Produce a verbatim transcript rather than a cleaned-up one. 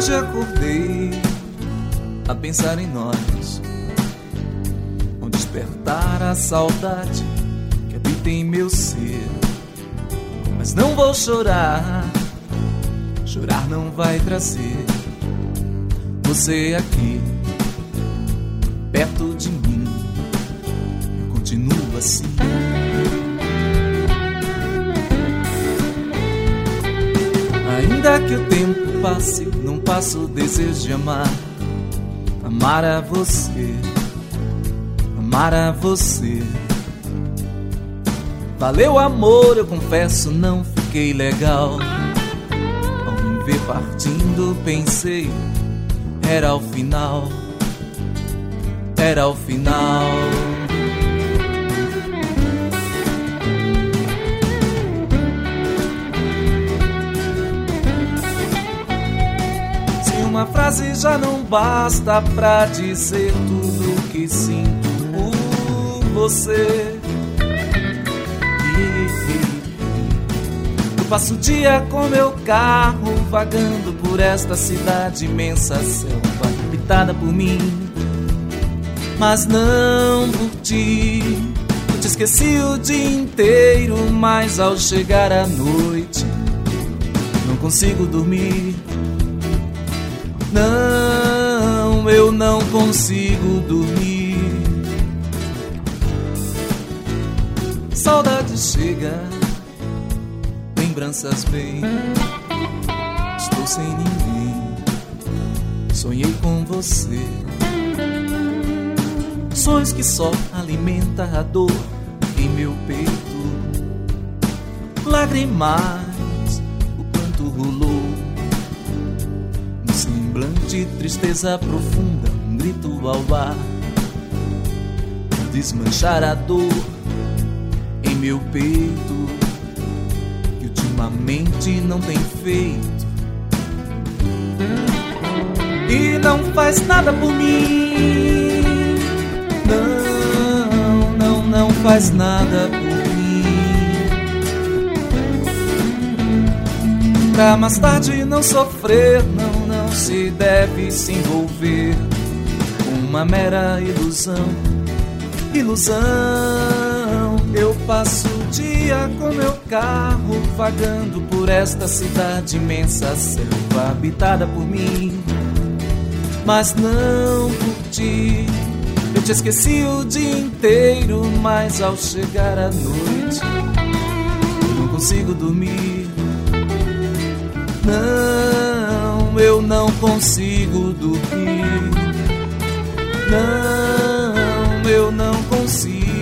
Hoje acordei a pensar em nós, ao despertar a saudade que habita em meu ser. Mas não vou chorar, chorar não vai trazer você aqui, perto de mim. Eu continuo assim. Ainda que o tempo passe, não passa o desejo de amar. Amar a você, amar a você. Valeu amor, eu confesso, não fiquei legal. Ao me ver partindo, pensei, era o final, era o final. Se uma frase já não basta pra dizer tudo o que sinto por você, eu passo o dia com meu carro vagando por esta cidade imensa, selva habitada por mim, mas não por ti. Eu te esqueci o dia inteiro, mas ao chegar à noite não consigo dormir. Não, eu não consigo dormir. Saudade chega, lembranças vêm. Estou sem ninguém, sonhei com você. Sonhos que só alimentam a dor em meu peito. Lágrimas, o quanto rolou no semblante, tristeza profunda, um grito ao ar, desmanchar a dor em meu peito, que ultimamente não tem feito. E não faz nada por mim. Não, não, não faz nada por mim. Pra mais tarde não sofrer, não, não se deve se envolver com uma mera ilusão. Ilusão. Eu passo o dia com meu carro vagando por esta cidade imensa, selva habitada por mim, mas não por ti. Eu te esqueci o dia inteiro, mas ao chegar à noite eu não consigo dormir. Não, eu não consigo dormir. Não, eu não consigo.